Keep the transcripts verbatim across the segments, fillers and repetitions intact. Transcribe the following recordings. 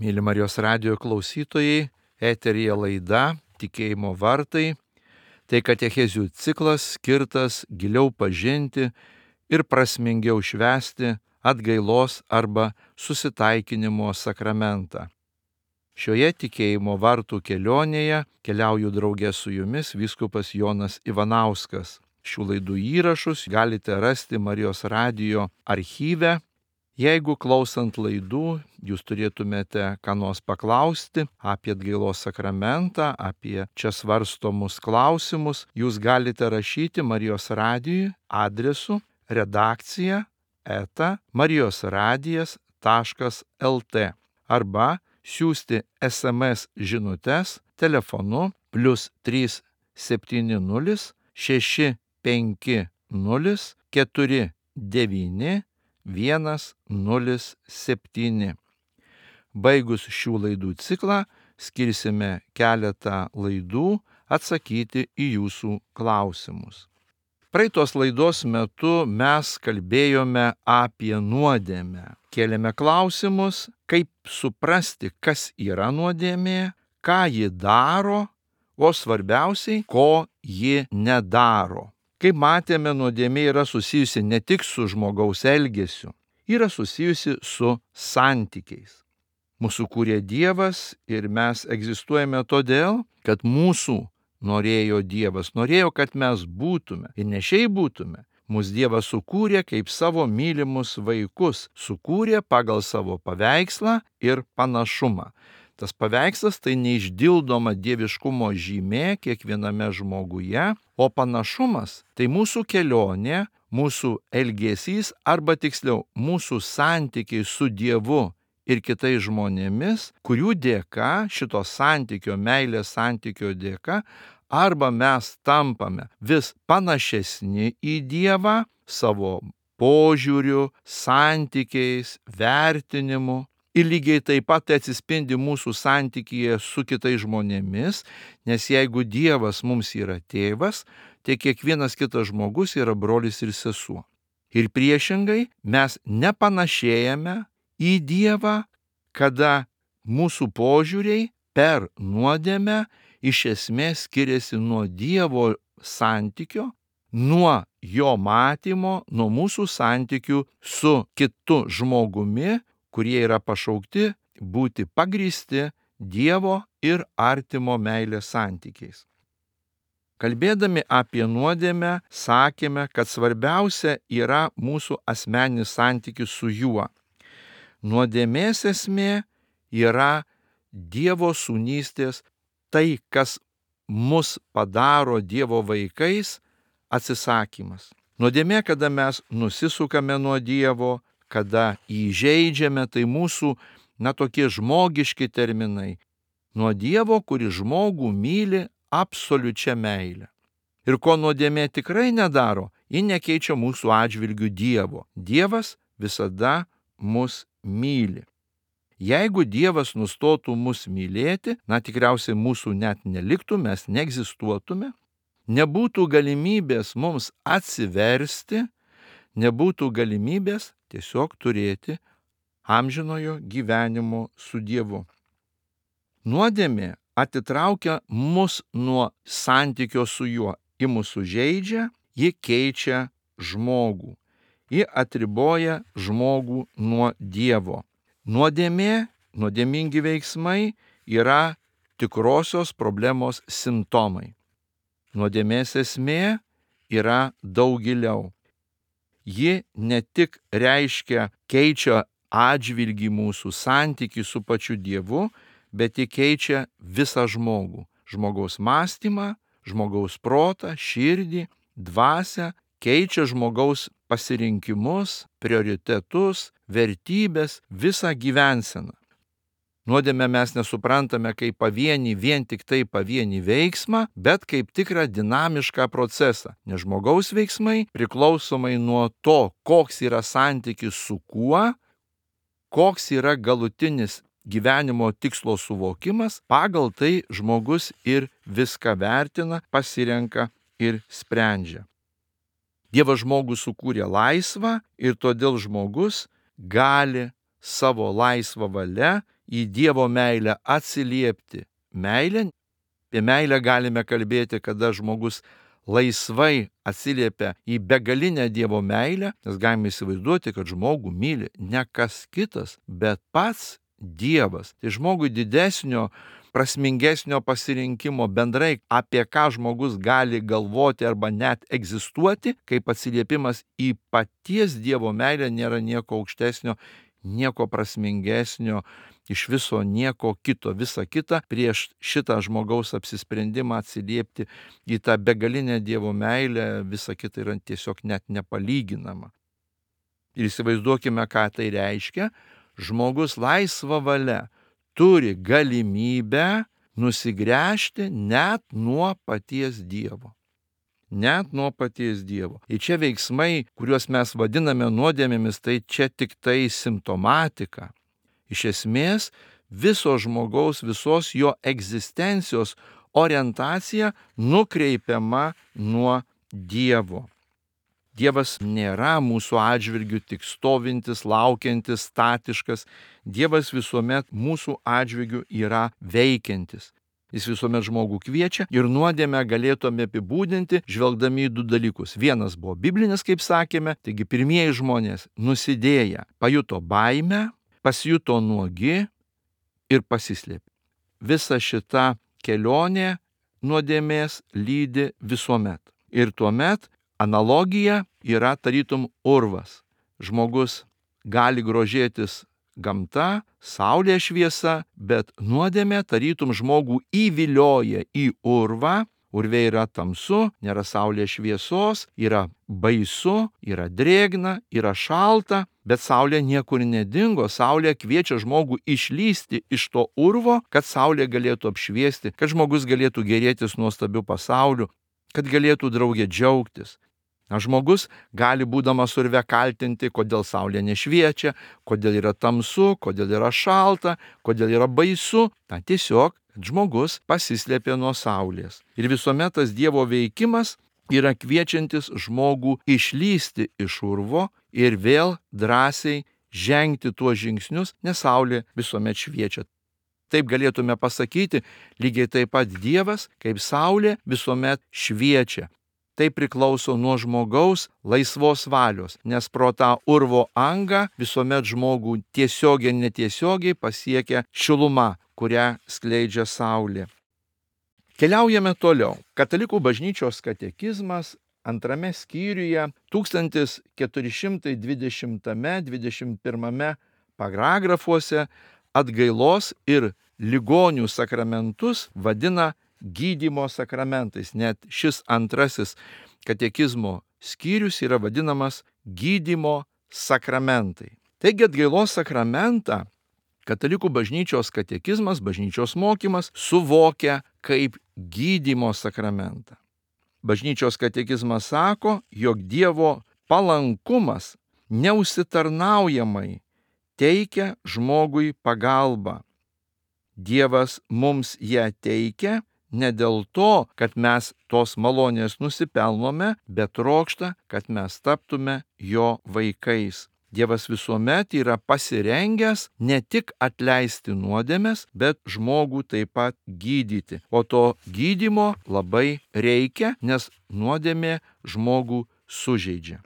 Mėly Marijos radijo klausytojai, eteryje laida Tikėjimo vartai. Tai katechezių ciklas skirtas giliau pažinti ir prasmingiau švęsti atgailos arba susitaikinimo sakramentą. Šioje Tikėjimo vartų kelionėje keliauju drauge su jumis vyskupas Jonas Ivanauskas. Šių laidų įrašus galite rasti Marijos radijo archyve. Jeigu klausant laidų jūs turėtumėte ką nors paklausti apie atgailos sakramentą, apie čia svarstomus klausimus, jūs galite rašyti Marijos radijui adresu redakcija eta marijosradijas taškas lt arba siųsti es em es žinutes telefonu plius trys septyni nulis šeši penki nulis keturi devyni vienas nulis septyni. Baigus šių laidų ciklą skirsime keletą laidų atsakyti į jūsų klausimus. Praeitos laidos metu mes kalbėjome apie nuodėmę. Kėlėme klausimus, kaip suprasti, kas yra nuodėmė, ką ji daro, o svarbiausiai, ko ji nedaro. Kaip matėme, nuodėmė yra susijusi ne tik su žmogaus elgesiu, yra susijusi su santykiais. Mūsų kūrė Dievas ir mes egzistuojame todėl, kad mūsų norėjo Dievas, norėjo, kad mes būtume ir ne šiaip būtume. Mūsų Dievas sukūrė kaip savo mylimus vaikus, sukūrė pagal savo paveikslą ir panašumą. Tas paveikslas tai neišdildoma dieviškumo žymė kiekviename žmoguje, o panašumas tai mūsų kelionė, mūsų elgesys arba tiksliau mūsų santykiai su Dievu ir kitais žmonėmis, kurių dėka, šito santykio, meilės santykio dėka, arba mes tampame vis panašesni į Dievą savo požiūriu, santykiais, vertinimu. Ir lygiai taip pat tai atsispindi mūsų santykyje su kitais žmonėmis, nes jeigu Dievas mums yra tėvas, tai kiekvienas kitas žmogus yra brolis ir sesuo. Ir priešingai mes nepanašėjame į Dievą, kada mūsų požiūriai per nuodėmę iš esmės skiriasi nuo Dievo santykio, nuo jo matymo, nuo mūsų santykių su kitu žmogumi, kurie yra pašaukti būti pagrįsti Dievo ir artimo meilės santykiais. Kalbėdami apie nuodėmę, sakėme, kad svarbiausia yra mūsų asmeninis santykis su juo. Nuodėmės esmė yra Dievo sūnystės, tai, kas mus padaro Dievo vaikais, atsisakymas. Nuodėmė, kada mes nusisukame nuo Dievo, kada įžeidžiame, tai mūsų, na, tokie žmogiški terminai. Nuo Dievo, kuris žmogų myli absoliučia meile. Ir ko nuodėmė tikrai nedaro, ji nekeičia mūsų atžvilgių Dievo. Dievas visada mus myli. Jeigu Dievas nustotų mus mylėti, na, tikriausiai mūsų net neliktų, mes neegzistuotume, nebūtų galimybės mums atsiversti, nebūtų galimybės tiesiog turėti amžinojo gyvenimo su Dievu. Nuodėmė atitraukia mus nuo santykio su juo. Ji mus sužeidžia, ji keičia žmogų. Ji atriboja žmogų nuo Dievo. Nuodėmė, nuodėmingi veiksmai yra tikrosios problemos simptomai. Nuodėmės esmė yra daug giliau. Ji ne tik reiškia keičia atžvilgį mūsų santykį su pačiu Dievu, bet ji keičia visą žmogų. Žmogaus mąstymą, žmogaus protą, širdį, dvasią, keičia žmogaus pasirinkimus, prioritetus, vertybės, visą gyvenseną. Nuodėmę mes nesuprantame kaip pavienį, vien tik tai pavienį veiksmą, bet kaip tikrą dinamišką procesą. Nes žmogaus veiksmai priklausomai nuo to, koks yra santykis su kuo, koks yra galutinis gyvenimo tikslo suvokimas, pagal tai žmogus ir viską vertina, pasirenka ir sprendžia. Dievas žmogų sukūrė laisvą ir todėl žmogus gali savo laisvą valią į Dievo meilę atsiliepti. Meilė, apie meilę galime kalbėti, kada žmogus laisvai atsiliepia į begalinę Dievo meilę, nes galime įsivaizduoti, kad žmogų myli ne kas kitas, bet pats Dievas. Tai žmogui didesnio, prasmingesnio pasirinkimo bendrai, apie ką žmogus gali galvoti arba net egzistuoti, kaip atsiliepimas į paties Dievo meilę, nėra nieko aukštesnio, nieko prasmingesnio, iš viso nieko kito. Visa kita prieš šitą žmogaus apsisprendimą atsiliepti į tą begalinę Dievo meilę, visa kita yra tiesiog net nepalyginama. Ir įsivaizduokime, ką tai reiškia. Žmogus laisva valia turi galimybę nusigręžti net nuo paties Dievo. Net nuo paties Dievo. Ir čia veiksmai, kuriuos mes vadiname nuodėmėmis, tai čia tik tai simptomatika. Iš esmės, viso žmogaus, visos jo egzistencijos orientacija nukreipiama nuo Dievo. Dievas nėra mūsų atžvilgių tik stovintis, laukiantis, statiškas. Dievas visuomet mūsų atžvilgių yra veikiantis. Jis visuomet žmogų kviečia ir nuodėmę galėtume apibūdinti, žvelgdami į du dalykus. Vienas buvo biblinis, kaip sakėme, taigi pirmieji žmonės nusidėję pajuto baimę, pasijuto nuogi ir pasislėpė. Visa šita kelionė nuodėmės lydi visuomet. Ir tuomet analogija yra tarytum urvas. Žmogus gali grožėtis gamta, saulės šviesa, bet nuodėmė tarytum žmogų įvilioja į urvą. Urve yra tamsu, nėra saulės šviesos, yra baisu, yra drėgna, yra šalta, bet saulė niekur nedingo. Saulė kviečia žmogų išlysti iš to urvo, kad saulė galėtų apšviesti, kad žmogus galėtų gėrėtis nuostabiu pasauliu, kad galėtų draugė džiaugtis. Na, žmogus gali būdamas urve kaltinti, kodėl saulė nešviečia, kodėl yra tamsu, kodėl yra šalta, kodėl yra baisu. Na, tiesiog žmogus pasislėpė nuo saulės. Ir visuomet tas Dievo veikimas yra kviečiantis žmogų išlysti iš urvo ir vėl drąsiai žengti tuos žingsnius, nes saulė visuomet šviečia. Taip galėtume pasakyti, lygiai taip pat Dievas, kaip saulė, visuomet šviečia. Tai priklauso nuo žmogaus laisvos valios, nes pro tą urvo angą visuomet žmogų tiesiogiai ir netiesiogiai pasiekia šiluma, kurią skleidžia saulė. Keliaujame toliau. Katalikų bažnyčios katekizmas antrame skyriuje tūkstantis keturi šimtai dvidešimtame dvidešimt pirmame paragrafuose atgailos ir ligonių sakramentus vadina gydymo sakramentais. Net šis antrasis katekizmo skyrius yra vadinamas gydymo sakramentai. Taigi atgailos sakramentą Katalikų bažnyčios katekizmas, bažnyčios mokymas suvokia kaip gydymo sakramentą. Bažnyčios katekizmas sako, jog Dievo palankumas neužsitarnaujamai teikia žmogui pagalbą. Dievas mums ją teikia ne dėl to, kad mes tos malonės nusipelnome, bet trokšta, kad mes taptume jo vaikais. Dievas visuomet yra pasirengęs ne tik atleisti nuodėmes, bet žmogų taip pat gydyti. O to gydymo labai reikia, nes nuodėmė žmogų sužeidžia.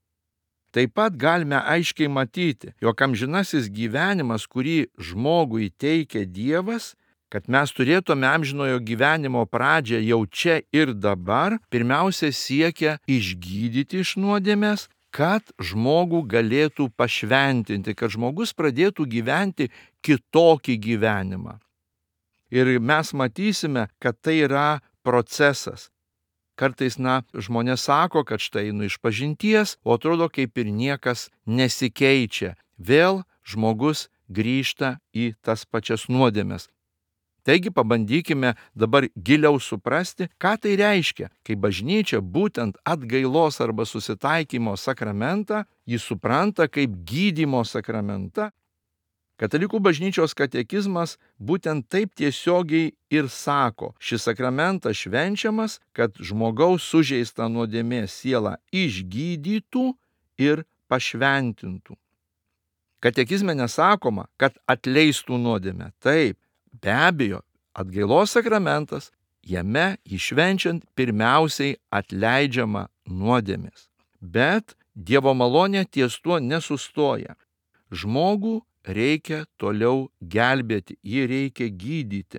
Taip pat galime aiškiai matyti, jog amžinasis gyvenimas, kurį žmogui teikia Dievas, kad mes turėtume amžinojo gyvenimo pradžią jau čia ir dabar, pirmiausia siekia išgydyti iš nuodėmės, kad žmogų galėtų pašventinti, kad žmogus pradėtų gyventi kitokį gyvenimą. Ir mes matysime, kad tai yra procesas. Kartais, na, žmonės sako, kad štai einu iš pažinties, o atrodo, kaip ir niekas nesikeičia. Vėl žmogus grįžta į tas pačias nuodėmes. Taigi pabandykime dabar giliau suprasti, ką tai reiškia, kai bažnyčia būtent atgailos arba susitaikymo sakramentą jį supranta kaip gydymo sakramentą. Katalikų bažnyčios katekizmas būtent taip tiesiogiai ir sako, šis sakramentas švenčiamas, kad žmogaus sužeistą nuodėmės sielą išgydytų ir pašventintų. Katekizme nesakoma, kad atleistų nuodėmę. Taip, be abejo, atgailos sakramentas, jame išvenčiant pirmiausiai atleidžiama nuodėmės. Bet Dievo malonė ties tuo nesustoja. Žmogų reikia toliau gelbėti, jį reikia gydyti.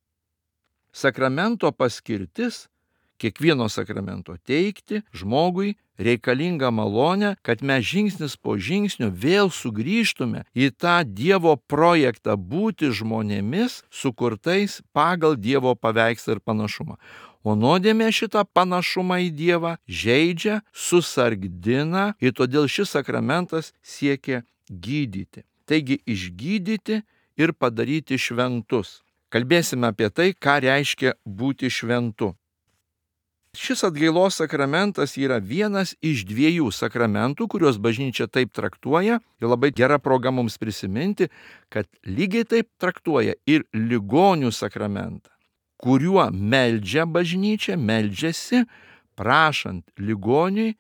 Sakramento paskirtis, kiekvieno sakramento teikti žmogui reikalingą malonę, kad mes žingsnis po žingsnio vėl sugrįžtume į tą Dievo projektą būti žmonėmis sukurtais pagal Dievo paveikslą ir panašumą. O nuodėmė šitą panašumą į Dievą žeidžia, susargdina ir todėl šis sakramentas siekia gydyti. Taigi išgydyti ir padaryti šventus. Kalbėsime apie tai, ką reiškia būti šventu. Šis atgailos sakramentas yra vienas iš dviejų sakramentų, kuriuos bažnyčia taip traktuoja, ir labai gera proga mums prisiminti, kad lygiai taip traktuoja ir ligonių sakramentą, kuriuo meldžia bažnyčia, meldžiasi, prašant ligoniui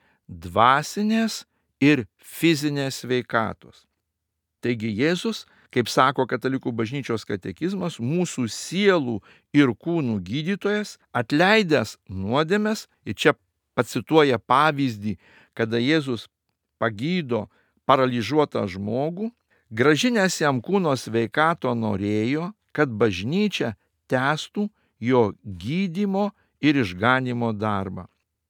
dvasinės ir fizinės sveikatos. Taigi Jėzus, kaip sako Katalikų bažnyčios katekizmas, mūsų sielų ir kūnų gydytojas, atleidęs nuodėmes, ir čia pacituoja pavyzdį, kada Jėzus pagydo paralyžiuotą žmogų, grąžinęs jam kūno sveikato norėjo, kad bažnyčia tęstų jo gydymo ir išganymo darbą.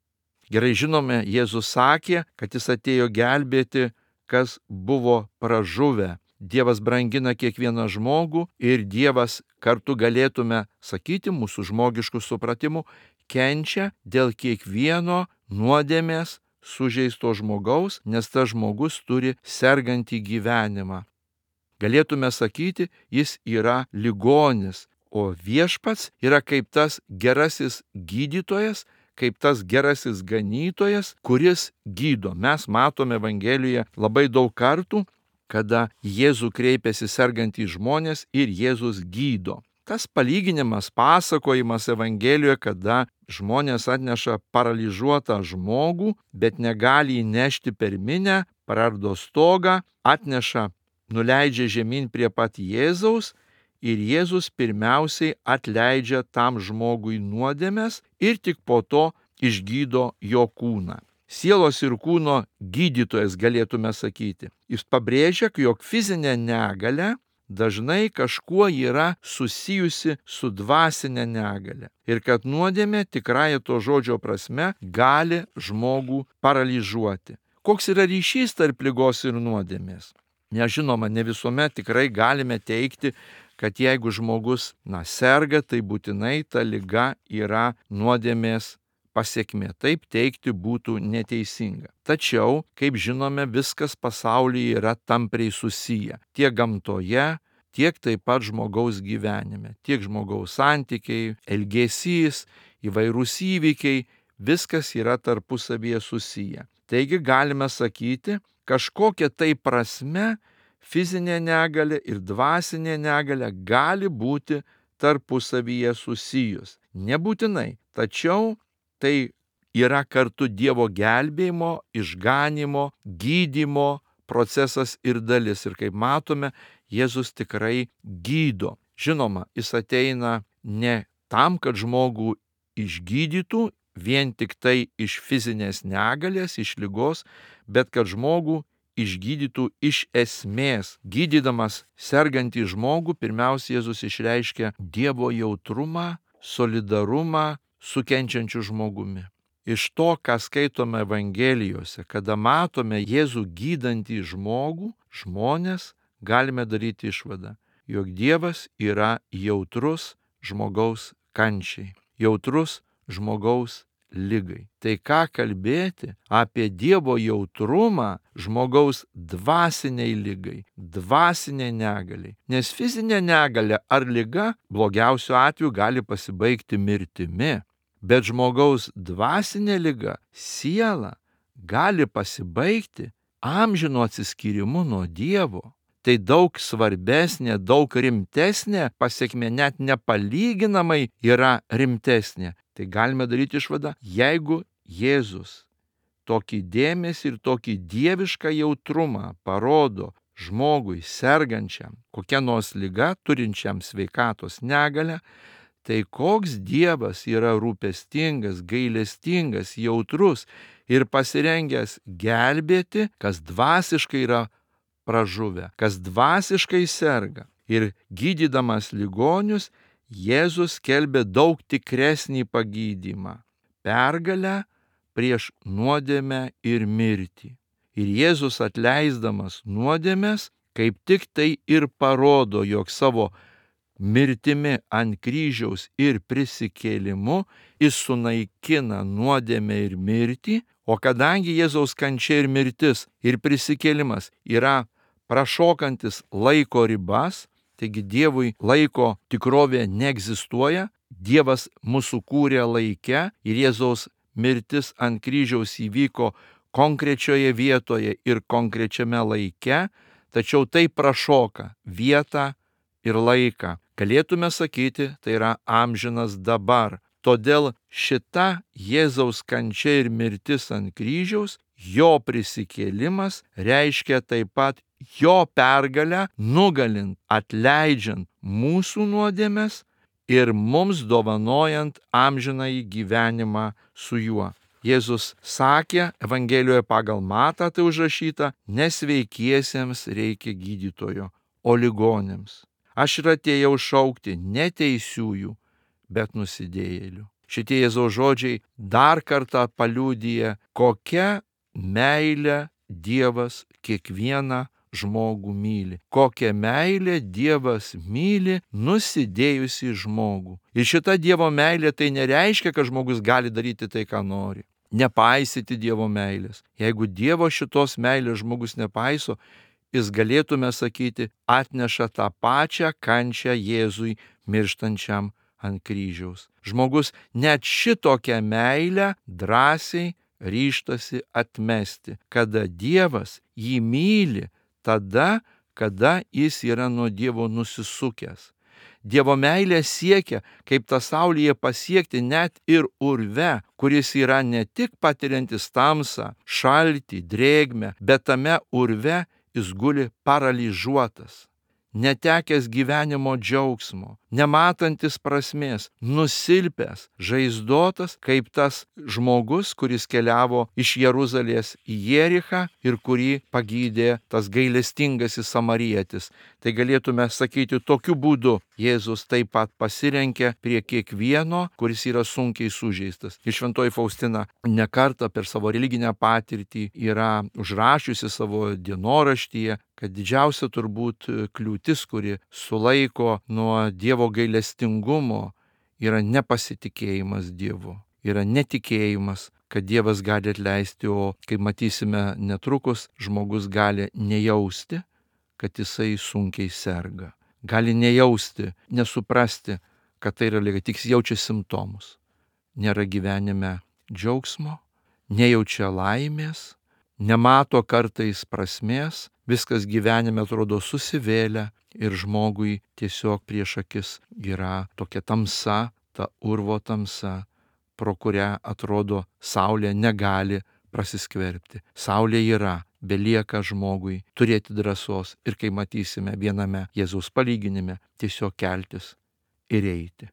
Gerai žinome, Jėzus sakė, kad jis atėjo gelbėti, kas buvo pražuvę. Dievas brangina kiekvieną žmogų ir Dievas, kartu galėtume sakyti mūsų žmogiškų supratimų, kenčia dėl kiekvieno nuodėmės sužeisto žmogaus, nes tas žmogus turi sergantį gyvenimą. Galėtume sakyti, jis yra ligonis, o viešpats yra kaip tas gerasis gydytojas, kaip tas gerasis ganytojas, kuris gydo. Mes matome Evangelijoje labai daug kartų, kada Jėzų kreipiasi sergantys žmonės ir Jėzus gydo. Tas palyginimas, pasakojimas Evangelijoje, kada žmonės atneša paralyžiuotą žmogų, bet negali įnešti per minią, praardo stogą, atneša, nuleidžia žemyn prie pat Jėzaus ir Jėzus pirmiausiai atleidžia tam žmogui nuodėmes ir tik po to išgydo jo kūną. Sielos ir kūno gydytojas, galėtume sakyti. Jis pabrėžia, jog fizinė negalia dažnai kažkuo yra susijusi su dvasinė negalia ir kad nuodėmė tikrąja to žodžio prasme gali žmogų paralyžiuoti. Koks yra ryšys tarp ligos ir nuodėmės? Nežinoma, ne visuomet tikrai galime teigti, kad jeigu žmogus na, serga, tai būtinai ta liga yra nuodėmės pasiekmė. Taip teigti būtų neteisinga. Tačiau, kaip žinome, viskas pasaulyje yra tampriai susiję. Tiek gamtoje, tiek taip pat žmogaus gyvenime. Tiek žmogaus santykiai, elgesys, įvairūs įvykiai, viskas yra tarpusavyje susiję. Taigi galime sakyti, kažkokia tai prasme fizinė negalia ir dvasinė negalia gali būti tarpusavyje susijus. Nebūtinai, tačiau tai yra kartu Dievo gelbėjimo, išganymo, gydymo procesas ir dalis. Ir kaip matome, Jėzus tikrai gydo. Žinoma, jis ateina ne tam, kad žmogų išgydytų vien tik tai iš fizinės negalės, iš ligos, bet kad žmogų išgydytų iš esmės. Gydydamas sergantį žmogų, pirmiausia, Jėzus išreiškia Dievo jautrumą, solidarumą su kenčiančiu žmogumi. Iš to, ką skaitome Evangelijose, kada matome Jėzų gydantį žmogų, žmonės, galime daryti išvadą, jog Dievas yra jautrus žmogaus kančiai, jautrus žmogaus ligai. Tai ką kalbėti apie Dievo jautrumą žmogaus dvasiniai ligai, dvasiniai negaliai. Nes fizinė negalia ar liga blogiausiu atveju gali pasibaigti mirtimi. Bet žmogaus dvasinė liga, siela, gali pasibaigti amžinu atsiskyrimu nuo Dievo. Tai daug svarbesnė, daug rimtesnė pasiekmė, net nepalyginamai yra rimtesnė. Tai galime daryti išvadą, jeigu Jėzus tokį dėmesį ir tokį dievišką jautrumą parodo žmogui sergančiam, kokia nors liga, turinčiam sveikatos negalią, tai koks Dievas yra rūpestingas, gailestingas, jautrus ir pasirengęs gelbėti, kas dvasiškai yra pražuvę, kas dvasiškai serga. Ir gydydamas ligonius, Jėzus skelbė daug tikresnį pagydymą – pergalę prieš nuodėmę ir mirtį. Ir Jėzus atleisdamas nuodėmes, kaip tik tai ir parodo, jog savo mirtimi ant kryžiaus ir prisikėlimu jis sunaikina nuodėmę ir mirtį, o kadangi Jėzaus kančia ir mirtis ir prisikėlimas yra prašokantis laiko ribas, taigi Dievui laiko tikrovė neegzistuoja, Dievas mūsų kūrė laike ir Jėzaus mirtis ant kryžiaus įvyko konkrečioje vietoje ir konkrečiame laike, tačiau tai prašoka vietą ir laiką. Galėtume sakyti, tai yra amžinas dabar. Todėl šita Jėzaus kančia ir mirtis ant kryžiaus, jo prisikėlimas reiškia taip pat jo pergalę, nugalint, atleidžiant mūsų nuodėmes ir mums dovanojant amžinąjį gyvenimą su juo. Jėzus sakė, Evangelijoje pagal Matą tai užrašyta, nesveikiesiems reikia gydytojo, o ligonėms. Aš ir atėjau šaukti ne teisiųjų, bet nusidėjėlių. Šitie Jėzaus žodžiai dar kartą paliudija, kokia meilė Dievas kiekvieną žmogų myli. Kokią meilę Dievas myli nusidėjusį žmogų. Ir šita Dievo meilė tai nereiškia, kad žmogus gali daryti tai, ką nori. Nepaisyti Dievo meilės. Jeigu Dievo šitos meilės žmogus nepaiso, jis galėtume sakyti, atneša tą pačią kančią Jėzui mirštančiam ant kryžiaus. Žmogus net šitokią meilę drąsiai ryžtasi atmesti, kada Dievas jį myli, tada, kada jis yra nuo Dievo nusisukęs. Dievo meilė siekia, kaip tą saulėje pasiekti net ir urve, kuris yra ne tik patiriantis tamsą, šaltį, drėgmę, bet tame urve jis guli paralyžiuotas, netekęs gyvenimo džiaugsmo, nematantis prasmės, nusilpęs, žaizdotas, kaip tas žmogus, kuris keliavo iš Jeruzalės į Jerichą ir kurį pagydė tas gailestingasis samarietis. Tai galėtume sakyti, tokiu būdu Jėzus taip pat pasirenkia prie kiekvieno, kuris yra sunkiai sužeistas. Ir šventoji Faustina ne kartą per savo religinę patirtį yra užrašiusi savo dienoraštyje, kad didžiausia turbūt kliūtis, kuri sulaiko nuo Dievo gailestingumo, yra nepasitikėjimas Dievu, yra netikėjimas, kad Dievas gali atleisti, o kaip matysime netrukus, žmogus gali nejausti, kad jisai sunkiai serga. Gali nejausti, nesuprasti, kad tai yra liga, tik jaučia simptomus. Nėra gyvenime džiaugsmo, nejaučia laimės, nemato kartais prasmės, viskas gyvenime atrodo susivėlę ir žmogui tiesiog prieš akis yra tokia tamsa, ta urvo tamsa, pro kurią atrodo saulė negali prasiskverbti. Saulė yra, belieka žmogui turėti drąsos ir, kai matysime viename Jėzaus palyginime, tiesiog keltis ir eiti.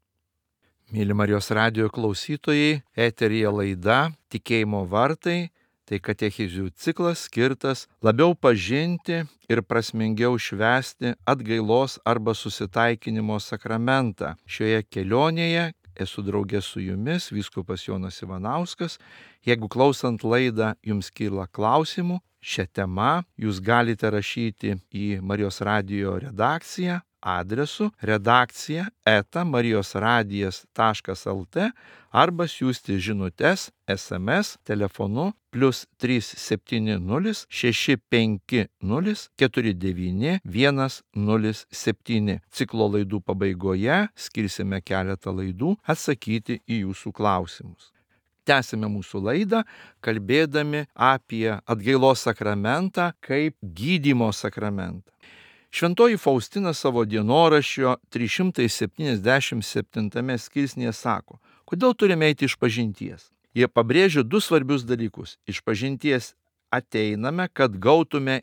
Mėly Marijos radijo klausytojai, eteryje laida Tikėjimo vartai. Tai katechezių ciklas skirtas labiau pažinti ir prasmingiau švęsti atgailos arba susitaikinimo sakramentą. Šioje kelionėje esu draugė su jumis, vyskupas Jonas Ivanauskas. Jeigu klausant laidą jums kyla klausimų, šią temą jūs galite rašyti į Marijos radijo redakciją adresu redakcija eta marijosradijas taškas lt arba siųsti žinutes es em es telefonu plius trys septyni nulis šeši penki nulis keturi devyni vienas nulis septyni. Ciklo laidų pabaigoje skirsime keletą laidų atsakyti į jūsų klausimus. Tęsime mūsų laidą, kalbėdami apie atgailos sakramentą kaip gydymo sakramentą. Šventoji Faustina savo dienoraščio trys šimtai septyniasdešimt septintame skirsnyje sako, kodėl turime eiti iš pažinties. Jie pabrėžia du svarbius dalykus. Iš pažinties ateiname, kad gautume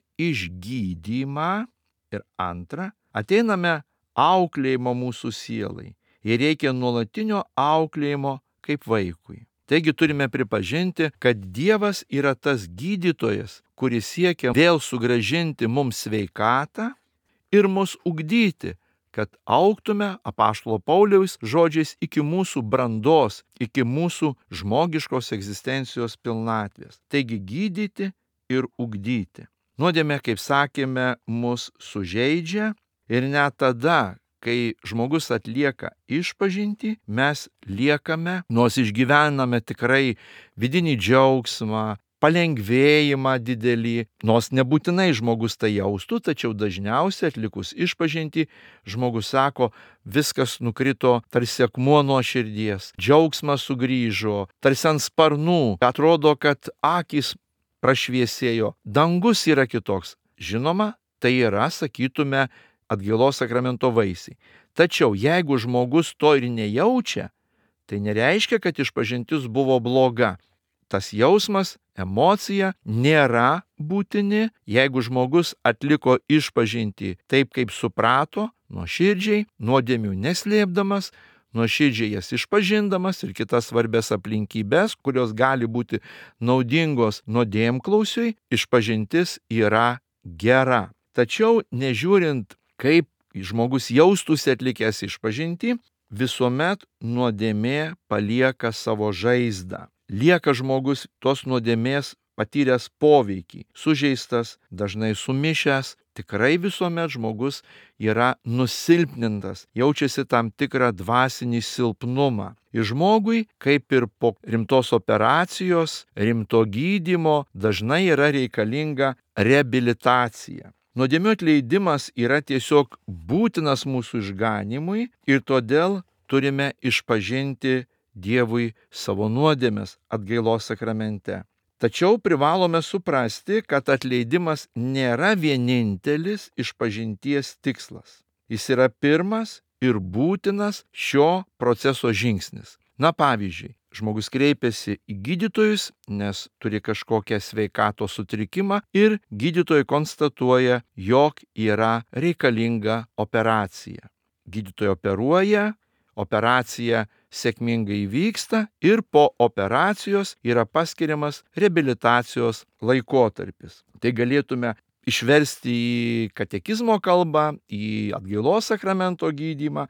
išgydymą. Ir antra, ateiname auklėjimo mūsų sielai. Ir reikia nuolatinio auklėjimo kaip vaikui. Taigi turime pripažinti, kad Dievas yra tas gydytojas, kuris siekia vėl sugrąžinti mums sveikatą ir mus ugdyti, kad augtume apaštalo Pauliaus žodžiais iki mūsų brandos, iki mūsų žmogiškos egzistencijos pilnatvės. Taigi gydyti ir ugdyti. Nuodėmė, kaip sakėme, mus sužeidžia ir net tada, kai žmogus atlieka išpažintį, mes liekame, nors išgyvename tikrai vidinį džiaugsmą, palengvėjimą didelį, nors nebūtinai žmogus tai jaustų, tačiau dažniausiai atlikus išpažintį, žmogus sako, viskas nukrito tarsi akmuo nuo širdies, džiaugsmas sugrįžo, tarsi ant sparnų, atrodo, kad akys prašviesėjo, dangus yra kitoks. Žinoma, tai yra, sakytume, atgailos sakramento vaisiai. Tačiau jeigu žmogus to ir nejaučia, tai nereiškia, kad išpažintis buvo bloga. Tas jausmas, emocija nėra būtini, jeigu žmogus atliko išpažintį taip, kaip suprato, nuoširdžiai, nuodėmių neslėpdamas, nuoširdžiai jas išpažindamas ir kitas svarbias aplinkybės, kurios gali būti naudingos nuodėmklausiui, išpažintis yra gera. Tačiau nežiūrint, kaip žmogus jaustųsi atlikęs išpažintį, visuomet nuodėmė palieka savo žaizdą. Lieka žmogus tos nuodėmės patyręs poveikį, sužeistas, dažnai sumišęs, tikrai visuomet žmogus yra nusilpnintas, jaučiasi tam tikrą dvasinį silpnumą. Ir žmogui, kaip ir po rimtos operacijos, rimto gydymo, dažnai yra reikalinga reabilitacija. Nuodėmių atleidimas yra tiesiog būtinas mūsų išganymui ir todėl turime išpažinti Dievui savo nuodėmes atgailos sakramente. Tačiau privalome suprasti, kad atleidimas nėra vienintelis išpažinties tikslas. Jis yra pirmas ir būtinas šio proceso žingsnis. Na pavyzdžiui, žmogus kreipiasi į gydytojus, nes turi kažkokią sveikatos sutrikimą ir gydytojai konstatuoja, jog yra reikalinga operacija. Gydytojai operuoja, operacija sėkmingai vyksta ir po operacijos yra paskiriamas reabilitacijos laikotarpis. Tai galėtume išversti į katekizmo kalbą, į atgailos sakramento gydymą,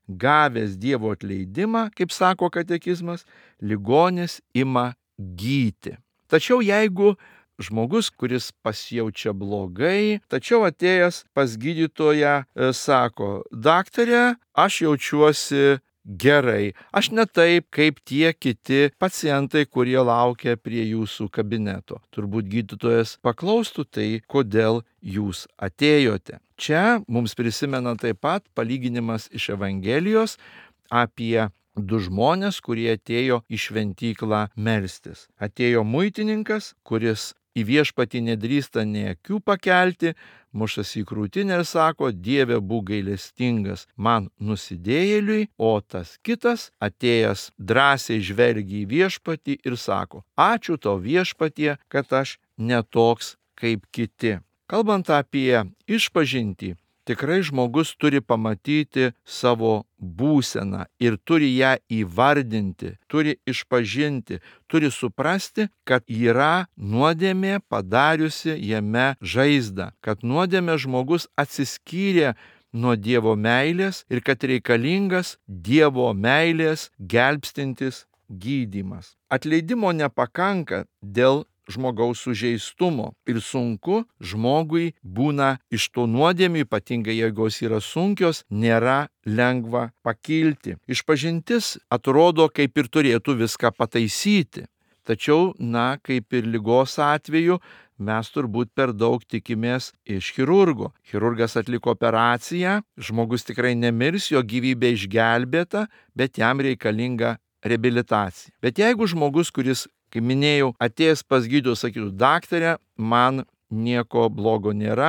gavęs Dievo atleidimą, kaip sako katekizmas, ligonis ima gyti. Tačiau jeigu žmogus, kuris pasijaučia blogai, tačiau atėjęs pas gydytoją sako, daktare, aš jaučiuosi gerai, aš ne taip, kaip tie kiti pacientai, kurie laukia prie jūsų kabineto. Turbūt gydytojas paklaustų, tai kodėl jūs atėjote. Čia mums prisimena taip pat palyginimas iš Evangelijos apie du žmonės, kurie atėjo į šventyklą melstis. Atėjo muitininkas, kuris į viešpatį nedrįsta nė akių pakelti, mušasi į krūtinę ir sako, Dieve būk gailestingas man nusidėjėliui, o tas kitas atėjęs drąsiai žvelgia į viešpatį ir sako, ačiū tau viešpatie, kad aš netoks kaip kiti. Kalbant apie išpažintį, tikrai žmogus turi pamatyti savo būseną ir turi ją įvardinti, turi išpažinti, turi suprasti, kad yra nuodėmė padariusi jame žaizdą, kad nuodėmė žmogus atsiskyrė nuo Dievo meilės ir kad reikalingas Dievo meilės gelbstintis gydymas. Atleidimo nepakanka dėl žmogaus sužeistumo ir sunku žmogui būna iš to nuodėmių, ypatingai jeigu jos yra sunkios, nėra lengva pakilti. Išpažintis atrodo kaip ir turėtų viską pataisyti. Tačiau, na, kaip ir ligos atveju, mes turbūt per daug tikimės iš chirurgo. Chirurgas atliko operaciją, žmogus tikrai nemirs, jo gyvybė išgelbėta, bet jam reikalinga reabilitacija. Bet jeigu žmogus, kuris, kaip minėjau, atėjęs pas gydytoją, sakytų, daktare, man nieko blogo nėra,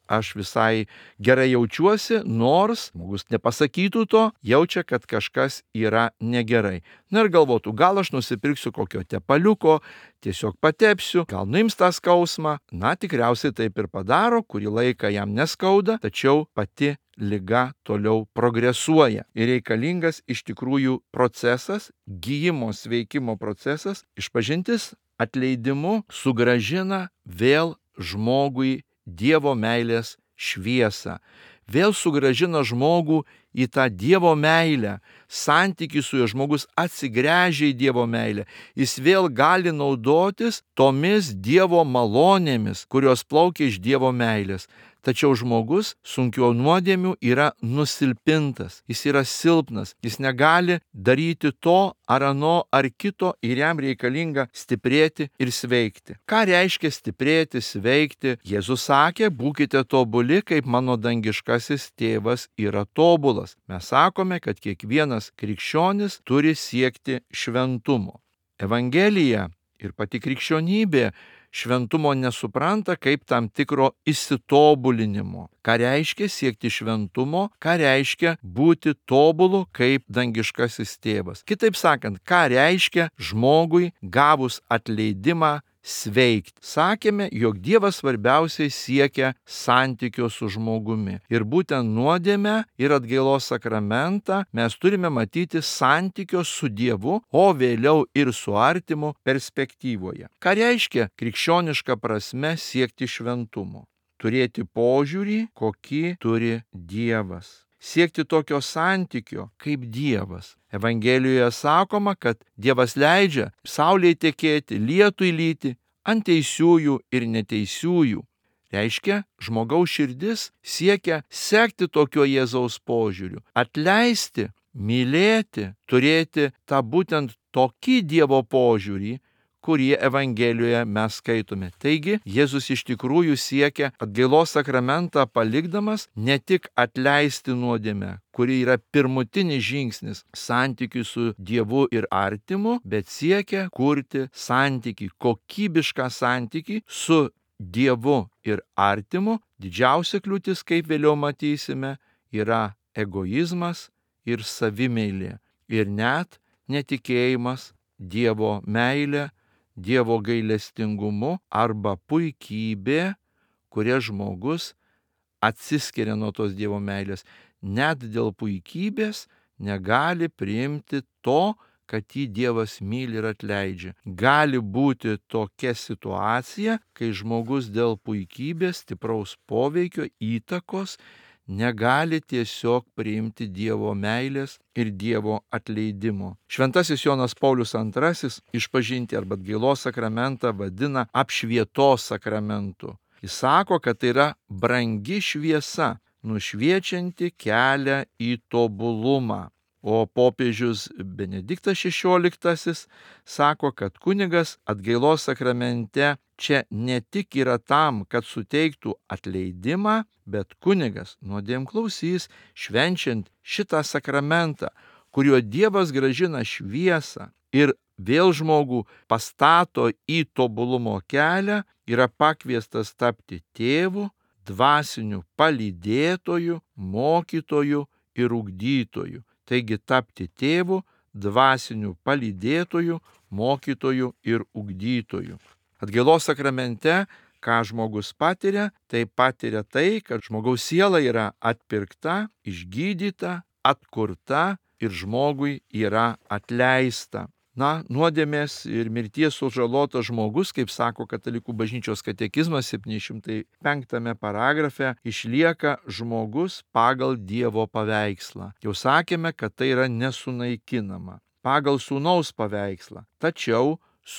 aš visai gerai jaučiuosi, nors žmogus nepasakytų to, jaučia, kad kažkas yra negerai. Na ir galvotų, gal aš nusipirksiu kokio tepaliuko, tiesiog patepsiu, gal nuims tą skausmą. Na, tikriausiai taip ir padaro, kurį laiką jam neskauda, tačiau pati liga toliau progresuoja. Ir reikalingas iš tikrųjų procesas, gyjimo sveikimo procesas, išpažintis atleidimu sugrąžina vėl žmogui Dievo meilės šviesą. Vėl sugrąžina žmogų į tą Dievo meilę, santykį su juo, žmogus atsigręžia į Dievo meilę. Jis vėl gali naudotis tomis Dievo malonėmis, kurios plaukia iš Dievo meilės. Tačiau žmogus sunkiau nuodėmių yra nusilpintas, jis yra silpnas, jis negali daryti to ar ano ar kito ir jam reikalinga stiprėti ir sveikti. Ką reiškia stiprėti, sveikti? Jėzus sakė, būkite tobuli, kaip mano dangiškasis tėvas yra tobulas. Mes sakome, kad kiekvienas krikščionis turi siekti šventumo. Evangelija ir pati krikščionybė šventumo nesupranta kaip tam tikro įsitobulinimo. Ką reiškia siekti šventumo, ką reiškia būti tobulu kaip dangiškasis tėvas. Kitaip sakant, ką reiškia žmogui gavus atleidimą sveikti. Sakėme, jog Dievas svarbiausiai siekia santykio su žmogumi. Ir būtent nuodėmę ir atgailos sakramentą mes turime matyti santykio su Dievu, o vėliau ir su artimu perspektyvoje. Ką reiškia krikščioniška prasme siekti šventumo? Turėti požiūrį, kokį turi Dievas. Siekti tokio santykio kaip Dievas. Evangelijoje sakoma, kad Dievas leidžia saulei tekėti, lietui lyti, ant teisiųjų ir neteisiųjų. Reiškia, žmogaus širdis siekia sekti tokio Jėzaus požiūriu, atleisti, mylėti, turėti tą būtent tokį Dievo požiūrį, kurį Evangelijoje mes skaitome. Taigi, Jėzus iš tikrųjų siekia atgailos sakramentą palikdamas ne tik atleisti nuodėmę, kuri yra pirmutinis žingsnis santykiui su Dievu ir artimu, bet siekia kurti santykį, kokybišką santykį su Dievu ir artimu. Didžiausia kliūtis, kaip vėliau matysime, yra egoizmas ir savimeilė. Ir net netikėjimas Dievo meilė, Dievo gailestingumu arba puikybė, kuria žmogus atsiskiria nuo tos Dievo meilės. Net dėl puikybės negali priimti to, kad jį Dievas myli ir atleidžia. Gali būti tokia situacija, kai žmogus dėl puikybės, stipraus poveikio, įtakos negali tiesiog priimti Dievo meilės ir Dievo atleidimo. Šventasis Jonas Paulius antrasis išpažinti arba atgailos sakramentą vadina apšvietos sakramentu. Jis sako, kad tai yra brangi šviesa, nušviečianti kelią į tobulumą. O popiežius Benediktas šešioliktasis sako, kad kunigas atgailos sakramente čia ne tik yra tam, kad suteiktų atleidimą, bet kunigas nuodėmklausys švenčiant šitą sakramentą, kuriuo Dievas grąžina šviesą ir vėl žmogų pastato į tobulumo kelią, yra pakviestas tapti tėvu, dvasiniu palydėtoju, mokytoju ir ugdytoju. Taigi tapti tėvu, dvasiniu palydėtoju, mokytoju ir ugdytoju. Atgailos sakramente, ką žmogus patiria, tai patiria tai, kad žmogaus siela yra atpirkta, išgydyta, atkurta ir žmogui yra atleista. Na, nuodėmės ir mirties sužalotas žmogus, kaip sako Katalikų bažnyčios katekizmas septyni šimtai penktame paragrafe, išlieka žmogus pagal Dievo paveikslą. Jau sakėme, kad tai yra nesunaikinama. Pagal sūnaus paveikslą. Tačiau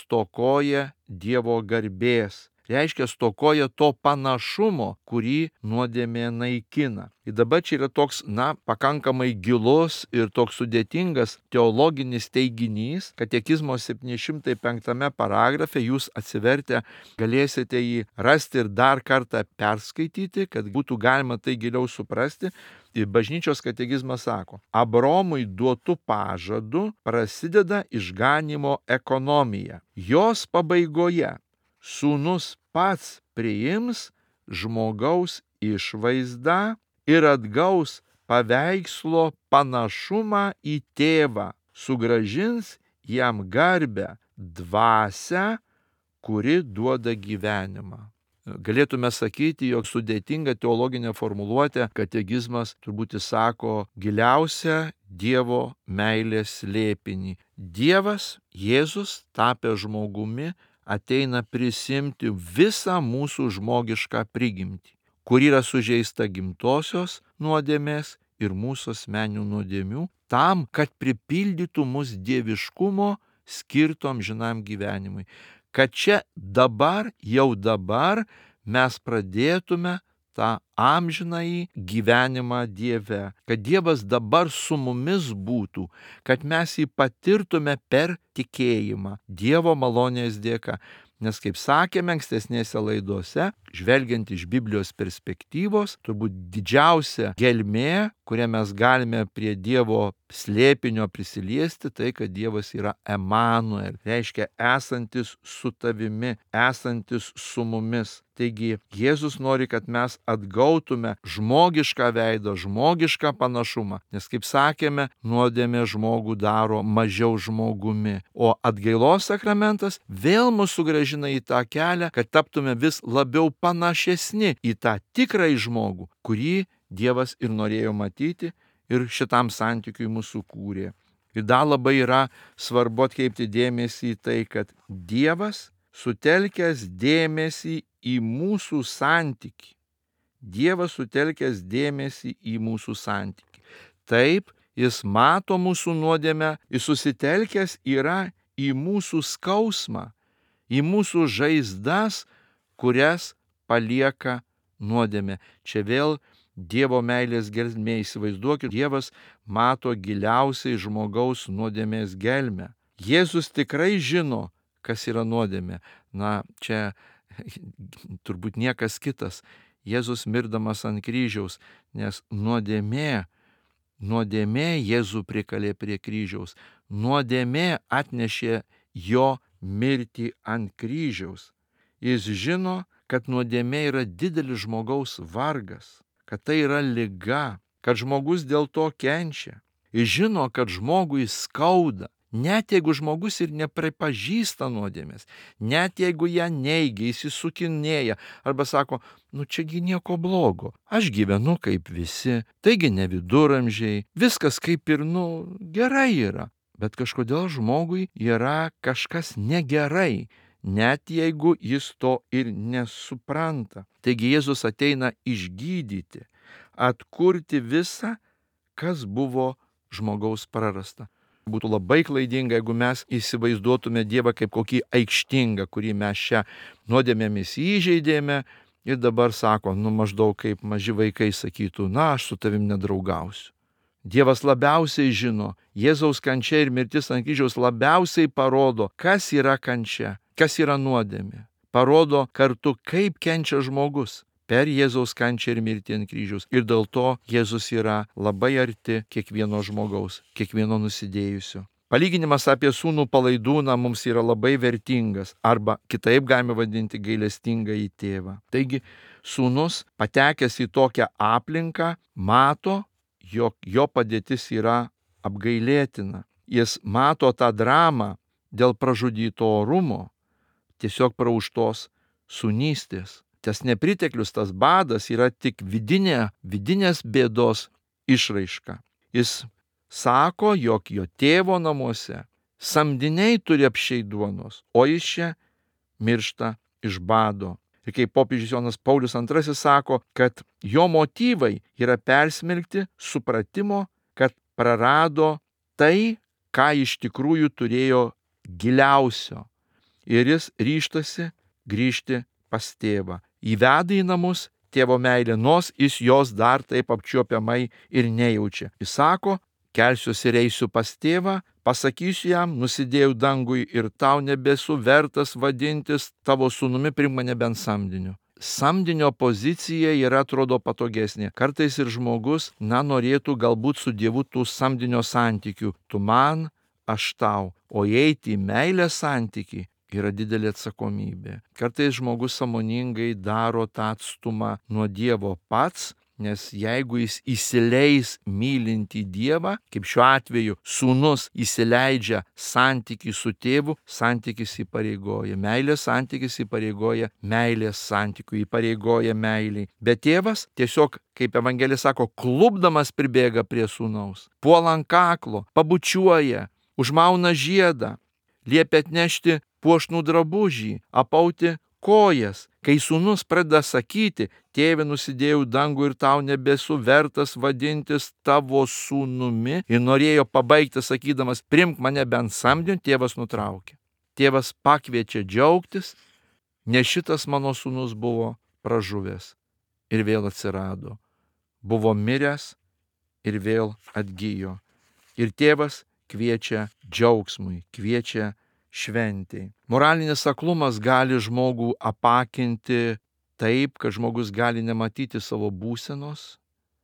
stokoja Dievo garbės. Reiškia, stokoja to panašumo, kurį nuodėmė naikina. Ir dabar čia yra toks, na, pakankamai gilus ir toks sudėtingas teologinis teiginys, katekizmo septyni šimtai penktame paragrafe jūs atsivertę galėsite jį rasti ir dar kartą perskaityti, kad būtų galima tai giliau suprasti. Ir bažnyčios katekizmas sako, Abromui duotų pažadų prasideda išganymo ekonomija. Jos pabaigoje sūnus pats priims žmogaus išvaizdą ir atgaus paveikslo panašumą į tėvą, sugrąžins jam garbę, dvasią, kuri duoda gyvenimą. Galėtume sakyti, jog sudėtinga teologinė formuluotė katekizmas turbūt įsako giliausią Dievo meilės slėpinį. Dievas, Jėzus, tapęs žmogumi, ateina prisimti visą mūsų žmogišką prigimtį, kur yra sužeista gimtosios nuodėmės ir mūsų asmeninių nuodėmių, tam, kad pripildytų mus dieviškumo skirto amžinam gyvenimui. Kad čia dabar, jau dabar mes pradėtume tą amžinąjį gyvenimą Dieve. Kad Dievas dabar su mumis būtų, kad mes jį patirtume per tikėjimą, Dievo malonės dėka. Nes, kaip sakėme ankstesnėse laidose, žvelgiant iš Biblijos perspektyvos, turbūt didžiausia gelmė, kurią mes galime prie Dievo slėpinio prisiliesti, tai, kad Dievas yra Emanuel, reiškia esantis su tavimi, esantis su mumis. Taigi, Jėzus nori, kad mes atgautume žmogišką veidą, žmogišką panašumą, nes, kaip sakėme, nuodėmė žmogų daro mažiau žmogumi, o atgailos sakramentas vėl mus sugrąžina į tą kelią, kad taptume vis labiau panašesni į tą tikrąjį žmogų, kurį Dievas ir norėjo matyti ir šitam santykiui mūsų kūrė. Ir dar labai yra svarbu atkreipti dėmesį į tai, kad Dievas sutelkęs dėmesį į mūsų santykį. Dievas sutelkęs dėmesį į mūsų santykį. Taip, jis mato mūsų nuodėmę, jis susitelkęs yra į mūsų skausmą, į mūsų žaizdas, kurias palieka nuodėmė. Čia vėl Dievo meilės gelmė. Įsivaizduokit, Dievas mato giliausiai žmogaus nuodėmės gelmę. Jėzus tikrai žino, kas yra nuodėmė. Na, čia turbūt niekas kitas. Jėzus mirdamas ant kryžiaus, nes nuodėmė, nuodėmė Jėzų prikalė prie kryžiaus. Nuodėmė atnešė jo mirtį ant kryžiaus. Jis žino, kad nuodėmė yra didelis žmogaus vargas, kad tai yra liga, kad žmogus dėl to kenčia. Jis žino, kad žmogui skauda, net jeigu žmogus ir nepripažįsta nuodėmės, net jeigu ją neigia, įsisukinėja, arba sako, nu čiagi nieko blogo, aš gyvenu kaip visi, taigi ne viduramžiai, viskas kaip ir, nu, gerai yra. Bet kažkodėl žmogui yra kažkas negerai, net jeigu jis to ir nesupranta. Taigi Jėzus ateina išgydyti, atkurti visą, kas buvo žmogaus prarasta. Būtų labai klaidinga, jeigu mes įsivaizduotume Dievą kaip kokį aikštingą, kurį mes čia nuodėmėmis įžeidėme ir dabar sako, nu maždaug kaip maži vaikai sakytų, na aš su tavim nedraugausiu. Dievas labiausiai žino, Jėzaus kančia ir mirtis ant kryžiaus labiausiai parodo, kas yra kančia, kas yra nuodėmė. Parodo kartu, kaip kenčia žmogus per Jėzaus kančią ir mirtį ant kryžiaus. Ir dėl to Jėzus yra labai arti kiekvieno žmogaus, kiekvieno nusidėjusio. Palyginimas apie sūnų palaidūną mums yra labai vertingas, arba kitaip galime vadinti gailestingą į tėvą. Taigi, sūnus, patekęs į tokią aplinką, mato, jog jo padėtis yra apgailėtina. Jis mato tą dramą dėl pražudyto orumo, tiesiog prauštos sūnystės. Tas nepriteklius, tas badas yra tik vidinė, vidinės bėdos išraiška. Jis sako, jog jo tėvo namuose samdiniai turi apsčiai duonos, o jis čia miršta iš bado. Ir kaip popiežius Jonas Paulius antrasis sako, kad jo motyvai yra persmelkti supratimo, kad prarado tai, ką iš tikrųjų turėjo giliausio. Ir jis ryžtasi grįžti pas tėvą. Įveda į namus tėvo meilę, nors jis jos dar taip apčiuopiamai ir nejaučia. Jis sako, kelsiuosi ir eisiu pas tėvą, pasakysiu jam, nusidėjau dangui ir tau nebesu vertas vadintis tavo sūnumi, priimk mane bent samdiniu. Samdinio pozicija yra, atrodo, patogesnė. Kartais ir žmogus, na, norėtų galbūt su Dievu tų samdinio santykių. Tu man, aš tau. O eiti į meilės santykį, yra didelė atsakomybė. Kartais žmogus sąmoningai daro tą atstumą nuo Dievo pats, nes jeigu jis įsileis mylintį Dievą, kaip šiuo atveju sūnus įsileidžia santykį su tėvu, santykis įpareigoja. Meilės santykis įpareigoja meilės santykių, įpareigoja meiliai. Bet tėvas tiesiog, kaip Evangelija sako, klupdamas pribėga prie sūnaus, puola ant kaklo, pabučiuoja, užmauna žiedą, liepia atnešti puošnų drabužį, apauti kojas. Kai sūnus pradeda sakyti, tėve, nusidėjau dangų ir tau nebesu vertas vadintis tavo sūnumi, ir norėjo pabaigti sakydamas, primk mane bent samdiniu, tėvas nutraukė. Tėvas pakviečia džiaugtis, nes šitas mano sūnus buvo pražuvęs ir vėl atsirado. Buvo miręs ir vėl atgijo. Ir tėvas kviečia džiaugsmui, kviečia šventei. Moralinis aklumas gali žmogų apakinti taip, kad žmogus gali nematyti savo būsenos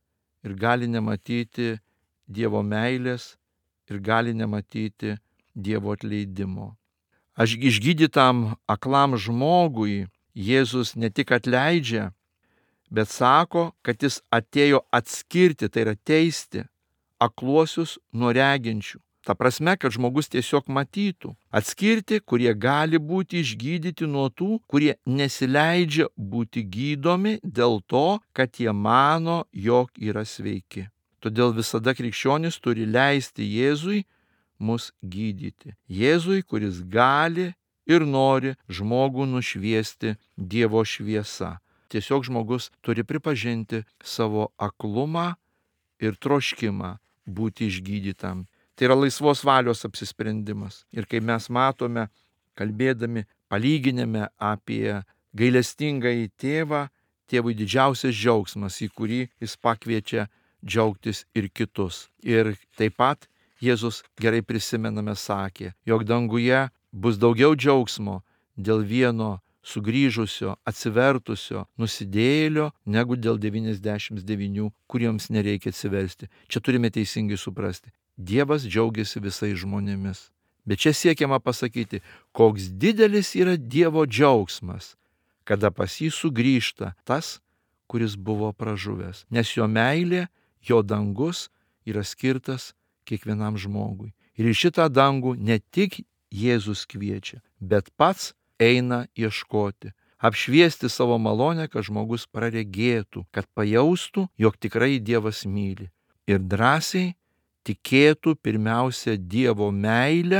ir gali nematyti Dievo meilės ir gali nematyti Dievo atleidimo. Aš išgydytam aklam žmogui Jėzus ne tik atleidžia, bet sako, kad jis atėjo atskirti, tai yra teisti akluosius nuo reginčių. Ta prasme, kad žmogus tiesiog matytų. Atskirti, kurie gali būti išgydyti nuo tų, kurie nesileidžia būti gydomi dėl to, kad jie mano, jog yra sveiki. Todėl visada krikščionis turi leisti Jėzui mus gydyti. Jėzui, kuris gali ir nori žmogų nušviesti Dievo šviesa. Tiesiog žmogus turi pripažinti savo aklumą ir troškimą būti išgydytam. Tai yra laisvos valios apsisprendimas. Ir kai mes matome, kalbėdami, palyginime apie gailestingąjį tėvą, tėvui didžiausias džiaugsmas, į kurį jis pakviečia džiaugtis ir kitus. Ir taip pat Jėzus, gerai prisimename, sakė, jog danguje bus daugiau džiaugsmo dėl vieno sugrįžusio, atsivertusio nusidėjėlio, negu dėl devyniasdešimt devynių, kuriems nereikia atsiversti. Čia turime teisingai suprasti. Dievas džiaugiasi visais žmonėmis. Bet čia siekiama pasakyti, koks didelis yra Dievo džiaugsmas, kada pas jį sugrįžta tas, kuris buvo pražuvęs. Nes jo meilė, jo dangus yra skirtas kiekvienam žmogui. Ir į šitą dangų ne tik Jėzus kviečia, bet pats eina ieškoti, apšviesti savo malonę, kad žmogus praregėtų, kad pajaustų, jog tikrai Dievas myli. Ir drąsiai tikėtų pirmiausia Dievo meilę,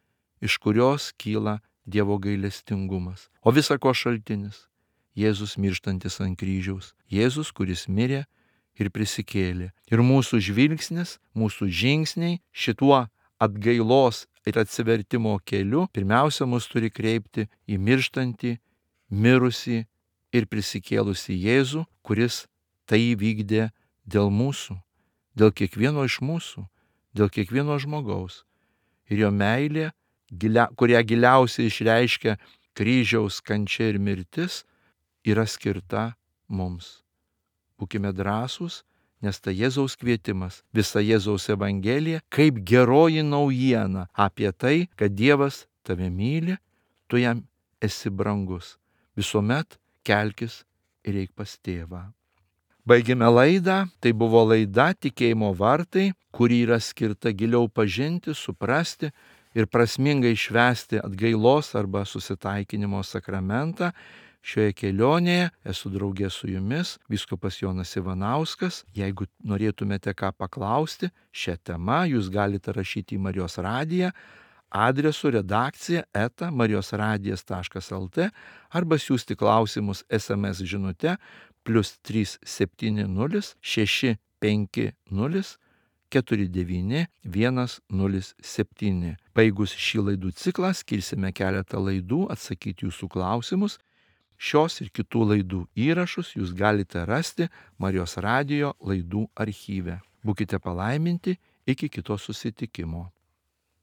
iš kurios kyla Dievo gailestingumas. O visa ko šaltinis - Jėzus mirštantis ant kryžiaus. Jėzus, kuris mirė ir prisikėlė. Ir mūsų žvilgsnis, mūsų žingsniai šituo atgailos ir atsivertimo keliu pirmiausia mus turi kreipti į mirštantį, mirusį ir prisikėlusį Jėzų, kuris tai įvykdė dėl mūsų, dėl kiekvieno iš mūsų, dėl kiekvieno žmogaus. Ir jo meilė, gilia, kurią giliausiai išreiškia kryžiaus kančia ir mirtis, yra skirta mums. Būkime drąsūs, nes tai Jėzaus kvietimas, visa Jėzaus Evangelija, kaip geroji naujiena apie tai, kad Dievas tave myli, tu jam esi brangus. Visuomet kelkis ir eik pas tėvą. Baigėme laidą, tai buvo laida Tikėjimo vartai, kuri yra skirta giliau pažinti, suprasti ir prasmingai švęsti atgailos arba susitaikinimo sakramentą. Šioje kelionėje esu draugė su jumis, vyskupas Jonas Ivanauskas. Jeigu norėtumėte ką paklausti šią temą, jūs galite rašyti į Marijos radiją adresu redakcija eta marijosradijas taškas lt arba siųsti klausimus es em es žinute plius trys septyni nulis šeši penki nulis keturi devyni vienas nulis septyni. Baigus šį laidų ciklą skirsime keletą laidų atsakyti jūsų klausimus. Šios ir kitų laidų įrašus jūs galite rasti Marijos radijo laidų archyve. Būkite palaiminti, iki kito susitikimo.